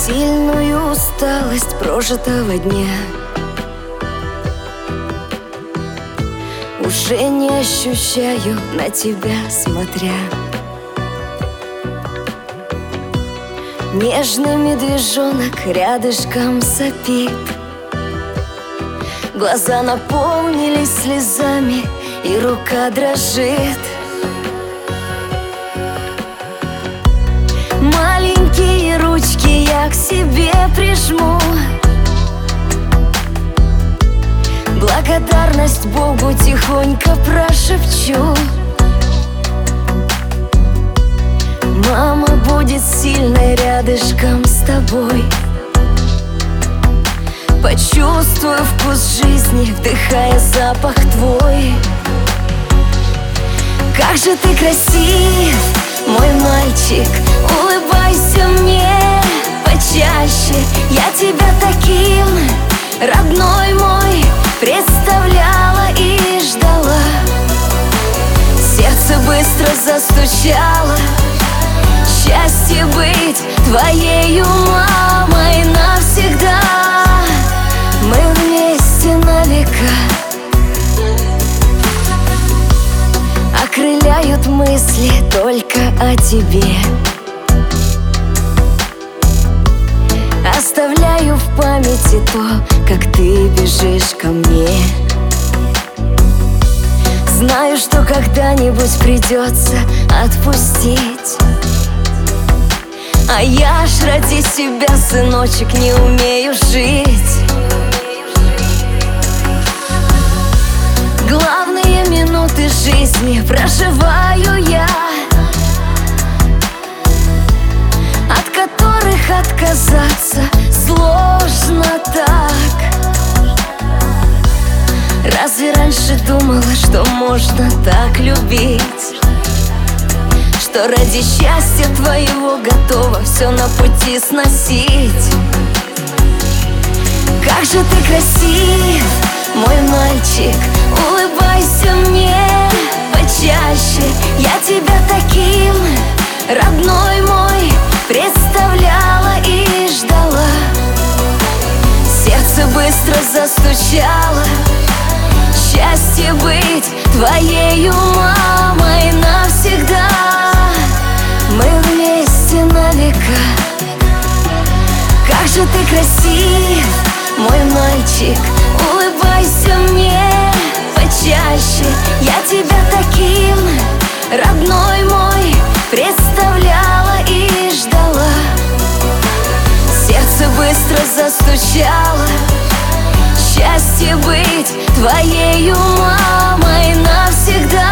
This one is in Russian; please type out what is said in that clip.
сильную усталость прожитого дня. Уже не ощущаю на тебя смотря. Нежный медвежонок рядышком сопит. Глаза наполнились слезами, и рука дрожит. Маленькие ручки я к себе прижму. Благодарность Богу тихонько прошепчу. Мама будет сильной рядышком с тобой. Почувствую вкус жизни, вдыхая запах твой. Как же ты красив, мой мальчик, улыбайся мне почаще. Я тебя таким, родной мой, представляла и ждала. Сердце быстро застучало. Счастье быть твоею мамой навсегда. Мы вместе на века. Окрыляют мысли только о тебе. Оставляю в памяти то, как ты бежишь ко мне. Знаю, что когда-нибудь придется отпустить. А я ж ради себя, сыночек, не умею жить. Главные минуты жизни проживаю я, от которых отказаться сложно так. Разве раньше думала, что можно так любить? Что ради счастья твоего готова все на пути сносить? Как же ты красив, мой мальчик, улыбайся мне почаще. Я тебя таким, родной мой, представляла и ждала. Сердце быстро застучало. Счастье быть твоею мамой навсегда. Мы вместе на века. Как же ты красив, мой мальчик, улыбайся мне почаще. Я тебя таким, родной мой, представляла и ждала. Сердце быстро застучало. Счастье быть твоею мамой навсегда.